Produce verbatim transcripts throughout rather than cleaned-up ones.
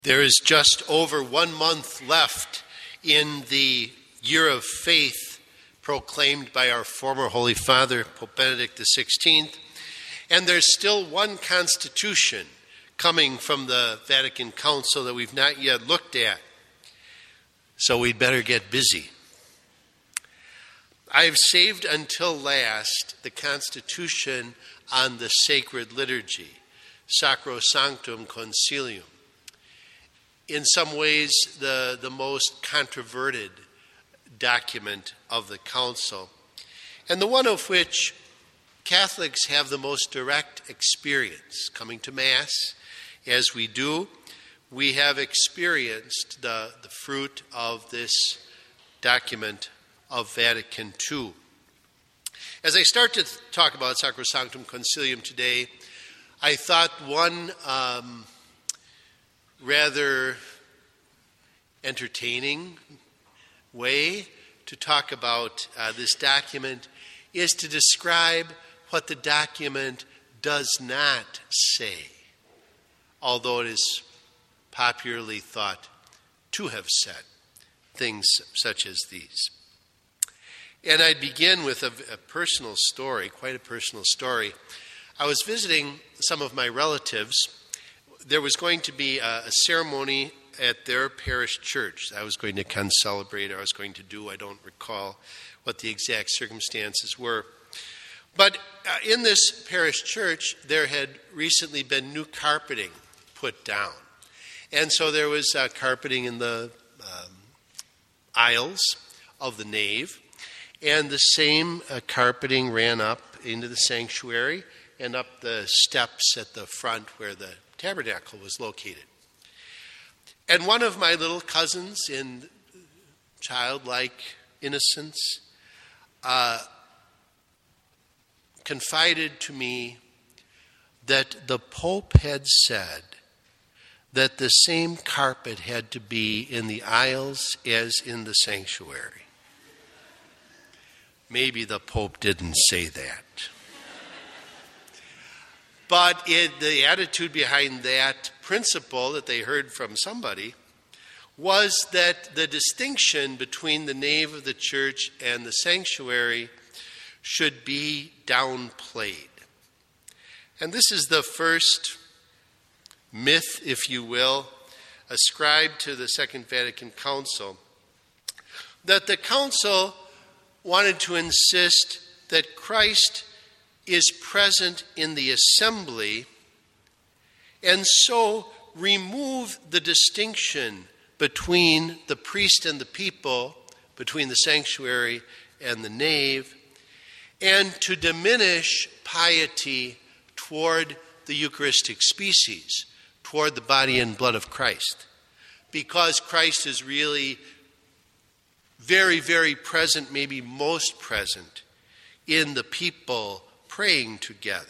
There is just over one month left in the year of faith proclaimed by our former Holy Father, Pope Benedict the sixteenth, and there's still one constitution coming from the Vatican Council that we've not yet looked at, so we'd better get busy. I've saved until last the constitution on the sacred liturgy, Sacrosanctum Concilium. In some ways, the, the most controverted document of the Council, and the one of which Catholics have the most direct experience. Coming to Mass, as we do, we have experienced the, the fruit of this document of Vatican Two. As I start to talk about Sacrosanctum Concilium today, I thought one um, rather entertaining way to talk about uh, this document is to describe what the document does not say, although it is popularly thought to have said things such as these. And I'd begin with a, a personal story, quite a personal story. I was visiting some of my relatives. There was going to be a, a ceremony at their parish church. I was going to concelebrate, or I was going to do, I don't recall what the exact circumstances were. But uh, in this parish church, there had recently been new carpeting put down. And so there was uh, carpeting in the um, aisles of the nave, and the same uh, carpeting ran up into the sanctuary and up the steps at the front where the tabernacle was located. And one of my little cousins, in childlike innocence, uh, confided to me that the Pope had said that the same carpet had to be in the aisles as in the sanctuary. Maybe the Pope didn't say that. But it, the attitude behind that principle that they heard from somebody was that the distinction between the nave of the church and the sanctuary should be downplayed. And this is the first myth, if you will, ascribed to the Second Vatican Council, that the Council wanted to insist that Christ is present in the assembly, and so remove the distinction between the priest and the people, between the sanctuary and the nave, and to diminish piety toward the Eucharistic species, toward the body and blood of Christ, because Christ is really very, very present, maybe most present, in the people praying together.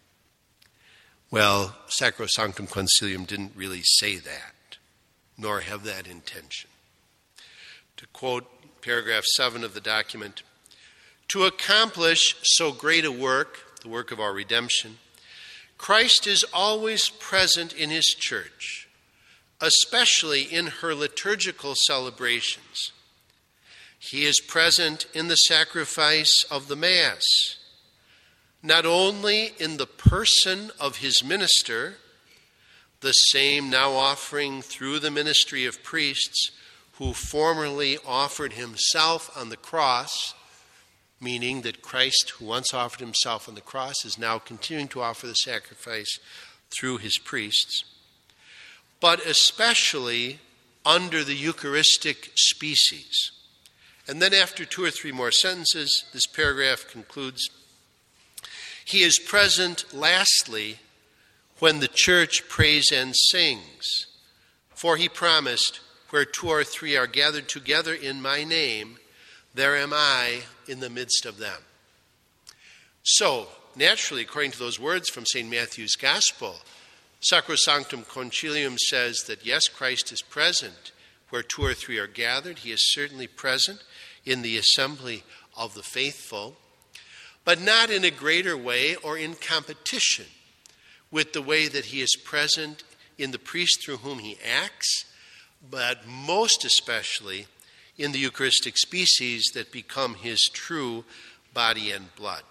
Well, Sacrosanctum Concilium didn't really say that, nor have that intention. To quote paragraph seven of the document, to accomplish so great a work, the work of our redemption, Christ is always present in his church, especially in her liturgical celebrations. He is present in the sacrifice of the Mass, not only in the person of his minister, the same now offering through the ministry of priests who formerly offered himself on the cross, meaning that Christ, who once offered himself on the cross, is now continuing to offer the sacrifice through his priests, but especially under the Eucharistic species. And then after two or three more sentences, this paragraph concludes, he is present, lastly, when the church prays and sings. For he promised, where two or three are gathered together in my name, there am I in the midst of them. So, naturally, according to those words from Saint Matthew's Gospel, Sacrosanctum Concilium says that yes, Christ is present where two or three are gathered. He is certainly present in the assembly of the faithful, but not in a greater way or in competition with the way that he is present in the priest through whom he acts, but most especially in the Eucharistic species that become his true body and blood.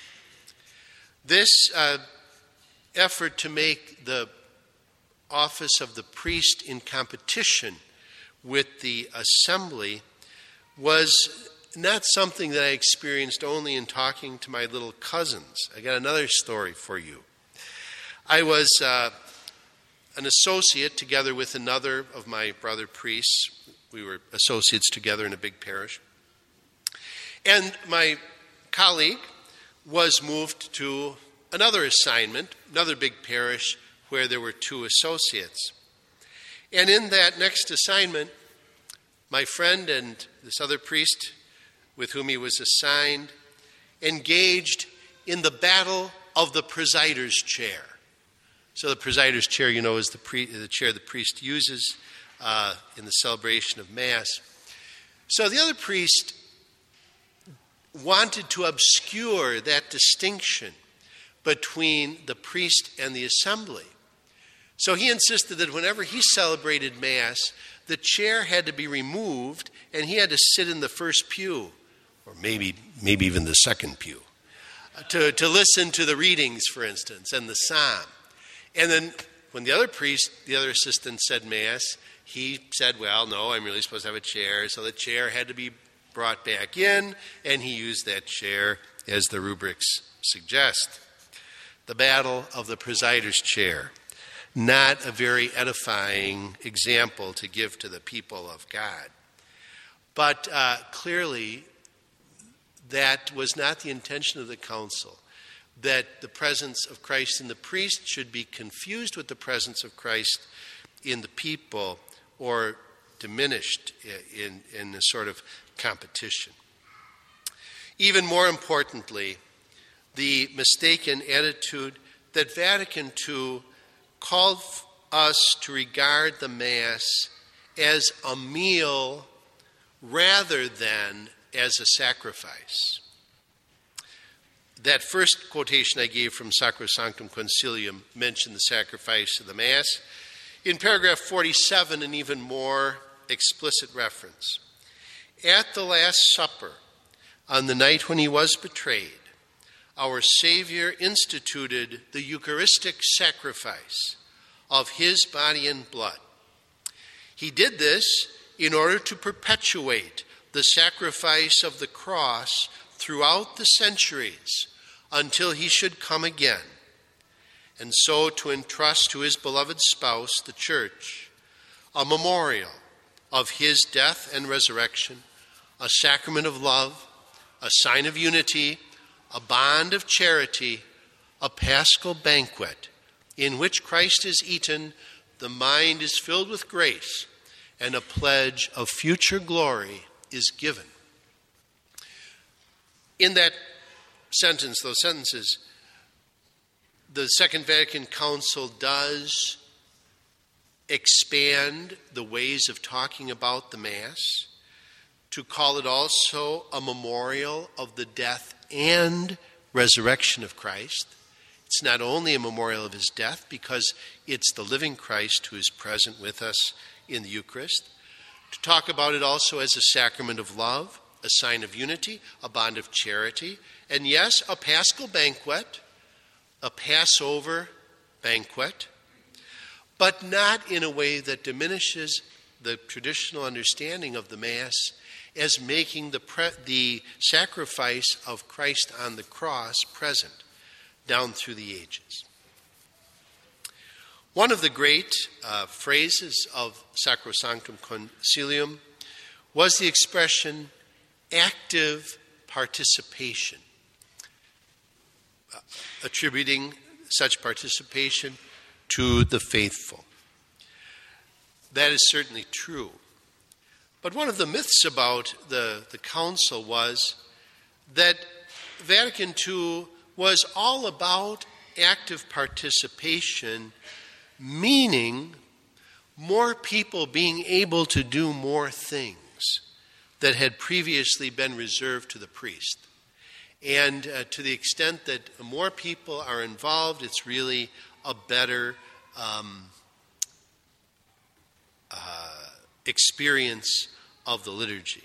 This uh, effort to make the office of the priest in competition with the assembly was not something that I experienced only in talking to my little cousins. I got another story for you. I was uh, an associate together with another of my brother priests. We were associates together in a big parish. And my colleague was moved to another assignment, another big parish where there were two associates. And in that next assignment, my friend and this other priest with whom he was assigned engaged in the battle of the presider's chair. So the presider's chair, you know, is the, pre- the chair the priest uses uh, in the celebration of Mass. So the other priest wanted to obscure that distinction between the priest and the assembly. So he insisted that whenever he celebrated Mass, the chair had to be removed and he had to sit in the first pew, or maybe maybe even the second pew, to, to listen to the readings, for instance, and the psalm. And then when the other priest, the other assistant said Mass, he said, well, no, I'm really supposed to have a chair. So the chair had to be brought back in, and he used that chair as the rubrics suggest. The battle of the presider's chair. Not a very edifying example to give to the people of God. But uh, clearly, that was not the intention of the council, that the presence of Christ in the priest should be confused with the presence of Christ in the people or diminished in, in a sort of competition. Even more importantly, the mistaken attitude that Vatican two called us to regard the Mass as a meal rather than as a sacrifice. That first quotation I gave from Sacrosanctum Concilium mentioned the sacrifice of the Mass. In paragraph forty-seven, an even more explicit reference. At the Last Supper, on the night when he was betrayed, our Savior instituted the Eucharistic sacrifice of his body and blood. He did this in order to perpetuate the sacrifice of the cross throughout the centuries until he should come again, and so to entrust to his beloved spouse, the Church, a memorial of his death and resurrection, a sacrament of love, a sign of unity, a bond of charity, a paschal banquet in which Christ is eaten, the mind is filled with grace, and a pledge of future glory is given. In that sentence, those sentences, the Second Vatican Council does expand the ways of talking about the Mass to call it also a memorial of the death and resurrection of Christ. It's not only a memorial of his death because it's the living Christ who is present with us in the Eucharist. To talk about it also as a sacrament of love, a sign of unity, a bond of charity, and yes, a paschal banquet, a Passover banquet, but not in a way that diminishes the traditional understanding of the Mass as making the, pre- the sacrifice of Christ on the cross present down through the ages. One of the great uh, phrases of Sacrosanctum Concilium was the expression active participation, uh, attributing such participation to the faithful. That is certainly true. But one of the myths about the, the council was that Vatican two was all about active participation, meaning more people being able to do more things that had previously been reserved to the priest. And uh, to the extent that more people are involved, it's really a better um, experience of the liturgy.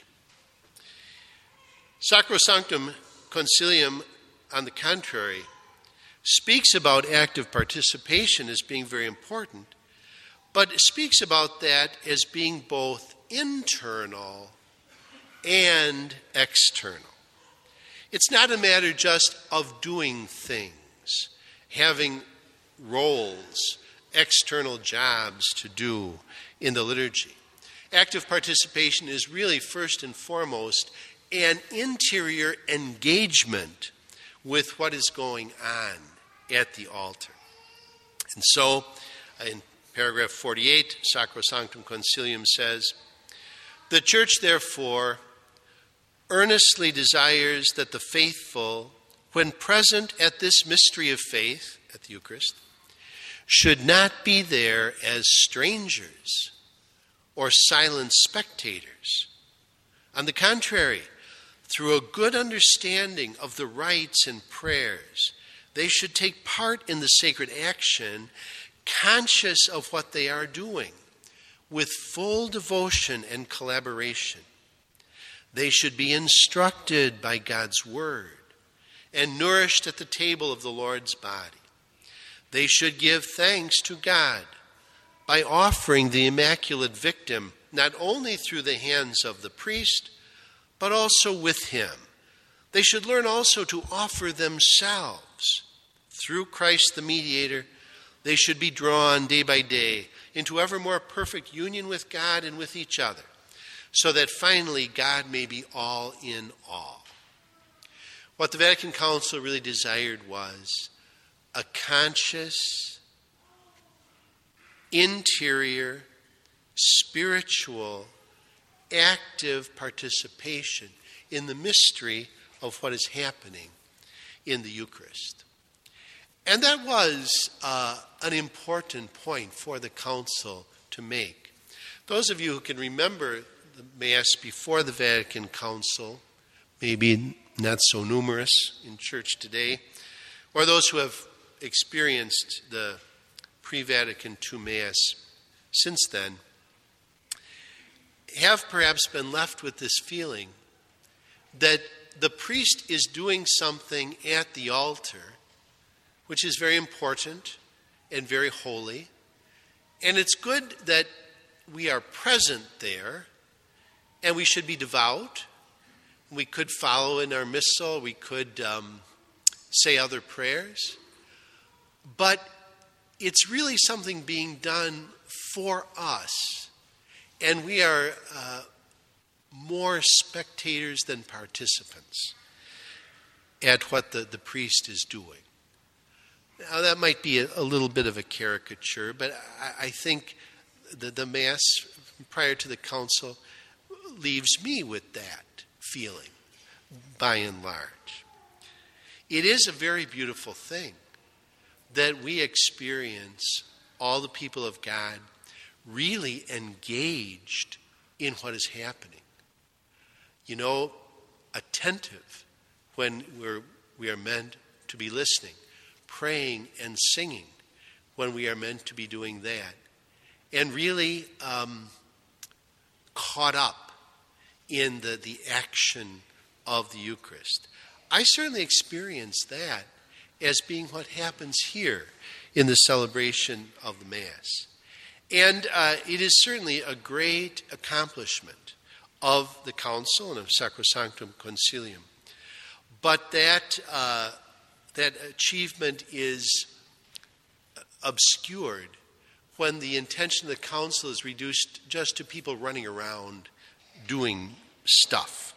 Sacrosanctum Concilium, on the contrary, speaks about active participation as being very important, but it speaks about that as being both internal and external. It's not a matter just of doing things, having roles, external jobs to do in the liturgy. Active participation is really first and foremost an interior engagement with what is going on at the altar. And so, in paragraph forty-eight, Sacrosanctum Concilium says, "The Church, therefore, earnestly desires that the faithful, when present at this mystery of faith, at the Eucharist, should not be there as strangers or silent spectators. On the contrary, through a good understanding of the rites and prayers, they should take part in the sacred action, conscious of what they are doing, with full devotion and collaboration. They should be instructed by God's word and nourished at the table of the Lord's body. They should give thanks to God by offering the Immaculate Victim, not only through the hands of the priest, but also with him. They should learn also to offer themselves. Through Christ the Mediator, they should be drawn day by day into ever more perfect union with God and with each other, so that finally God may be all in all." What the Vatican Council really desired was a conscious, interior, spiritual, active participation in the mystery of what is happening in the Eucharist. And that was uh, an important point for the Council to make. Those of you who can remember the Mass before the Vatican Council, maybe not so numerous in church today, or those who have experienced the pre-Vatican two Mass since then, have perhaps been left with this feeling that the priest is doing something at the altar which is very important and very holy, and it's good that we are present there, and we should be devout. We could follow in our missal, we could um, say other prayers, but it's really something being done for us. And we are uh, more spectators than participants at what the, the priest is doing. Now, that might be a, a little bit of a caricature, but I, I think the, the Mass prior to the Council leaves me with that feeling, by and large. It is a very beautiful thing that we experience all the people of God really engaged in what is happening. You know, attentive when we're, we are meant to be listening, praying and singing when we are meant to be doing that, and really um, caught up in the, the action of the Eucharist. I certainly experience that as being what happens here in the celebration of the Mass. And uh, it is certainly a great accomplishment of the Council and of Sacrosanctum Concilium. But that, uh, that achievement is obscured when the intention of the Council is reduced just to people running around doing stuff.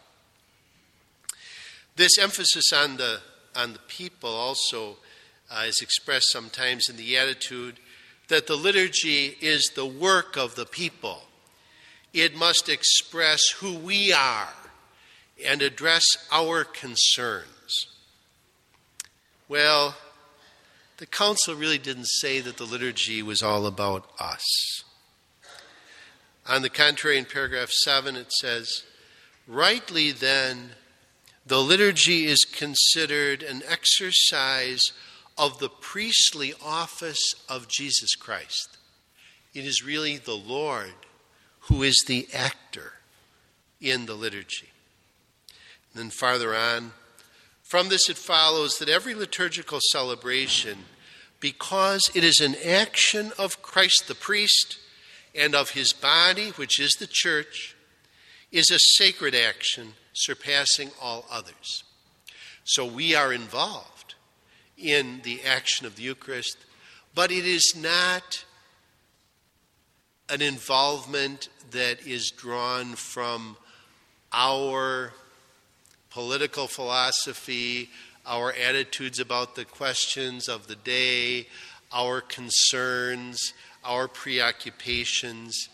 This emphasis on the, on the people also uh, is expressed sometimes in the attitude that the liturgy is the work of the people. It must express who we are and address our concerns. Well, the Council really didn't say that the liturgy was all about us. On the contrary, in paragraph seven, it says, "Rightly then, the liturgy is considered an exercise of the priestly office of Jesus Christ. It is really the Lord who is the actor in the liturgy. And then farther on, from this it follows that every liturgical celebration, because it is an action of Christ the priest and of his body, which is the church, is a sacred action surpassing all others. So we are involved in the action of the Eucharist, but it is not an involvement that is drawn from our political philosophy, our attitudes about the questions of the day, our concerns, our preoccupations.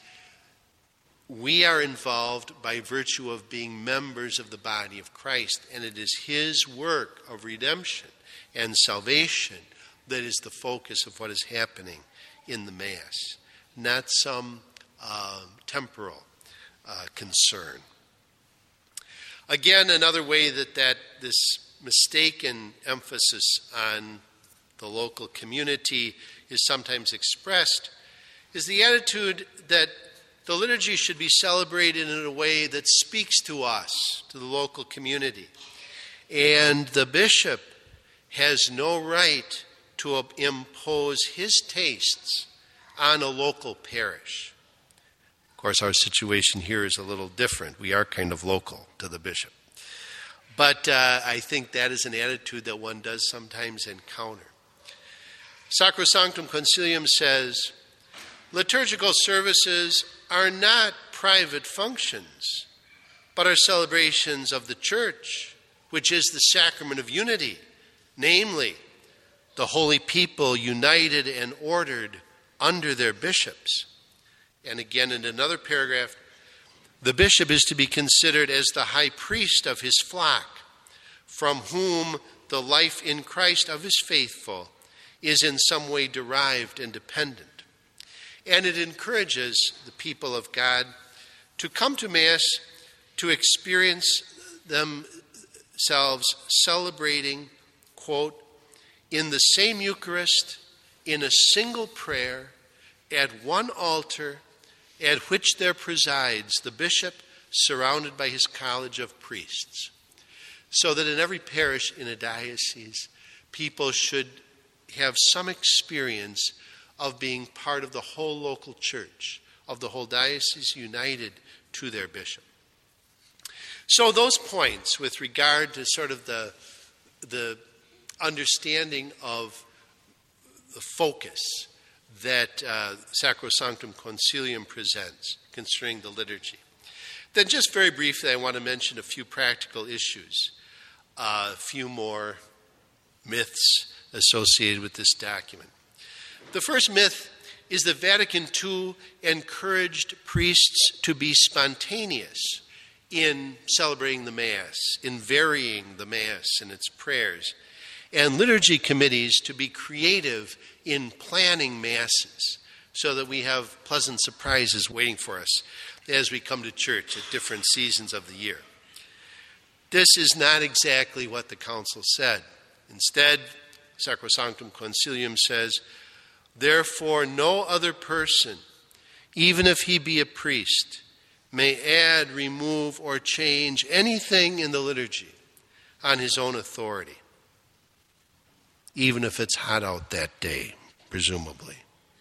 We are involved by virtue of being members of the body of Christ, and it is his work of redemption and salvation that is the focus of what is happening in the Mass, not some uh, temporal uh, concern. Again, another way that, that this mistaken emphasis on the local community is sometimes expressed is the attitude that the liturgy should be celebrated in a way that speaks to us, to the local community. And the bishop has no right to impose his tastes on a local parish. Of course, our situation here is a little different. We are kind of local to the bishop. But uh, I think that is an attitude that one does sometimes encounter. Sacrosanctum Concilium says, liturgical services are not private functions, but are celebrations of the Church, which is the sacrament of unity, namely, the holy people united and ordered under their bishops. And again, in another paragraph, the bishop is to be considered as the high priest of his flock, from whom the life in Christ of his faithful is in some way derived and dependent. And it encourages the people of God to come to Mass to experience themselves celebrating, quote, in the same Eucharist, in a single prayer, at one altar, at which there presides the bishop surrounded by his college of priests. So that in every parish in a diocese, people should have some experience of being part of the whole local church, of the whole diocese united to their bishop. So those points with regard to sort of the, the understanding of the focus that uh, Sacrosanctum Concilium presents concerning the liturgy. Then just very briefly, I want to mention a few practical issues, uh, a few more myths associated with this document. The first myth is that Vatican Two encouraged priests to be spontaneous in celebrating the Mass, in varying the Mass and its prayers, and liturgy committees to be creative in planning Masses so that we have pleasant surprises waiting for us as we come to church at different seasons of the year. This is not exactly what the Council said. Instead, Sacrosanctum Concilium says, therefore no other person, even if he be a priest, may add, remove, or change anything in the liturgy on his own authority, even if it's hot out that day, presumably.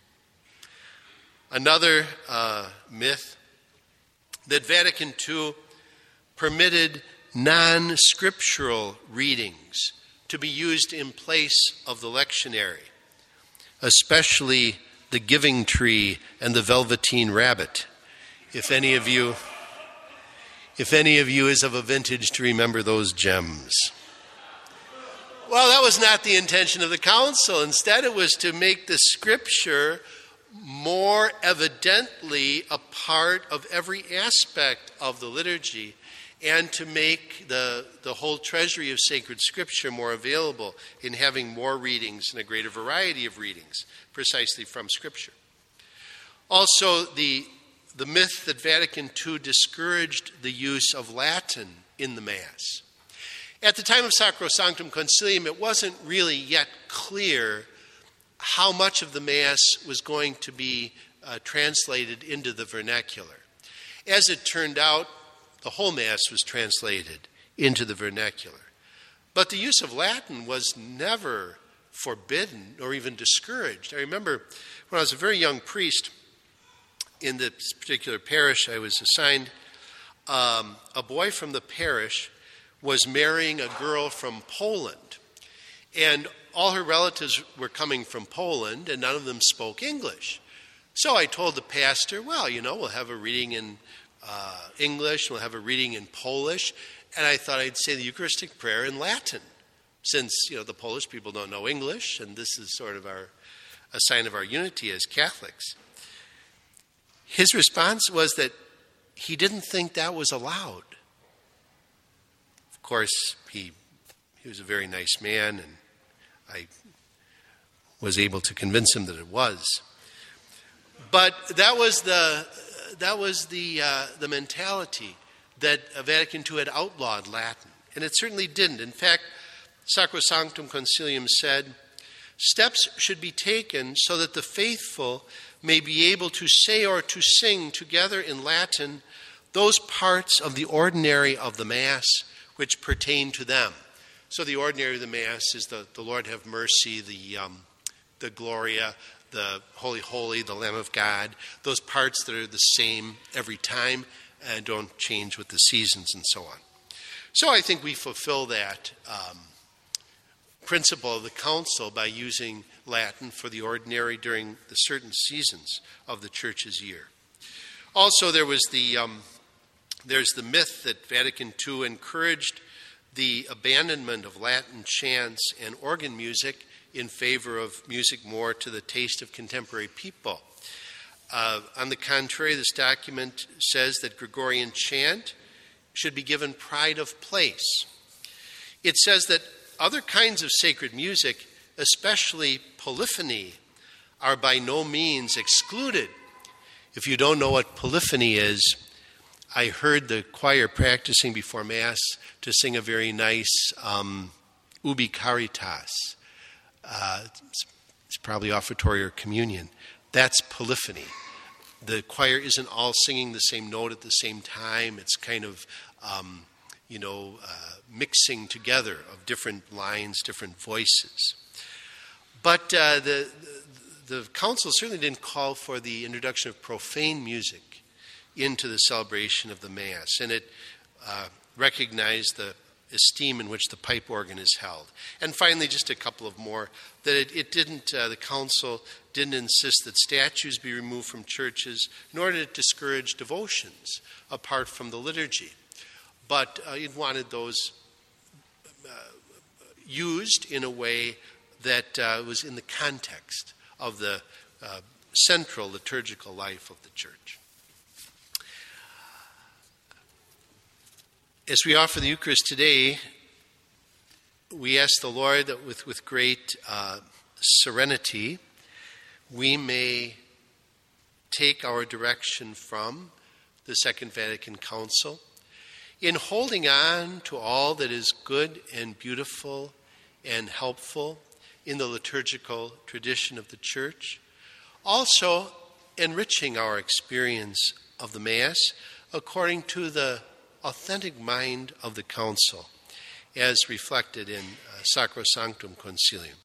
Another uh, myth, that Vatican Two permitted non-scriptural readings to be used in place of the lectionary, especially the giving tree and the velveteen rabbit. If any of you, if any of you is of a vintage to remember those gems. Well, that was not the intention of the Council. Instead, it was to make the Scripture more evidently a part of every aspect of the liturgy, and to make the, the whole treasury of sacred Scripture more available in having more readings and a greater variety of readings precisely from Scripture. Also, the, the myth that Vatican Two discouraged the use of Latin in the Mass. At the time of Sacrosanctum Concilium, it wasn't really yet clear how much of the Mass was going to be uh, translated into the vernacular. As it turned out, the whole Mass was translated into the vernacular. But the use of Latin was never forbidden or even discouraged. I remember when I was a very young priest in this particular parish I was assigned, um, a boy from the parish was marrying a girl from Poland. And all her relatives were coming from Poland, and none of them spoke English. So I told the pastor, well, you know, we'll have a reading in uh, English, we'll have a reading in Polish, and I thought I'd say the Eucharistic prayer in Latin, since, you know, the Polish people don't know English, and this is sort of our a sign of our unity as Catholics. His response was that he didn't think that was allowed. Of course, he he was a very nice man, and I was able to convince him that it was. But that was the that was the uh, the mentality that Vatican Two had outlawed Latin, and it certainly didn't. In fact, Sacrosanctum Concilium said, steps should be taken so that the faithful may be able to say or to sing together in Latin those parts of the ordinary of the Mass which pertain to them. So the ordinary of the Mass is the, the Lord have mercy, the um, the Gloria, the Holy Holy, the Lamb of God, those parts that are the same every time and don't change with the seasons and so on. So I think we fulfill that um, principle of the Council by using Latin for the ordinary during the certain seasons of the Church's year. Also, there was the um, there's the myth that Vatican Two encouraged the abandonment of Latin chants and organ music in favor of music more to the taste of contemporary people. Uh, on the contrary, this document says that Gregorian chant should be given pride of place. It says that other kinds of sacred music, especially polyphony, are by no means excluded. If you don't know what polyphony is, I heard the choir practicing before Mass to sing a very nice um, Ubi Caritas. Uh, it's, it's probably offertory or communion. That's polyphony. The choir isn't all singing the same note at the same time. It's kind of, um, you know, uh, mixing together of different lines, different voices. But uh, the, the, the council certainly didn't call for the introduction of profane music into the celebration of the Mass, and it uh, recognized the esteem in which the pipe organ is held. And finally, just a couple of more, that it, it didn't, uh, the council didn't insist that statues be removed from churches, nor did it discourage devotions apart from the liturgy. But uh, it wanted those uh, used in a way that uh, was in the context of the uh, central liturgical life of the church. As we offer the Eucharist today, we ask the Lord that with, with great uh, serenity, we may take our direction from the Second Vatican Council in holding on to all that is good and beautiful and helpful in the liturgical tradition of the Church, also enriching our experience of the Mass according to the authentic mind of the Council, as reflected in uh, Sacrosanctum Concilium.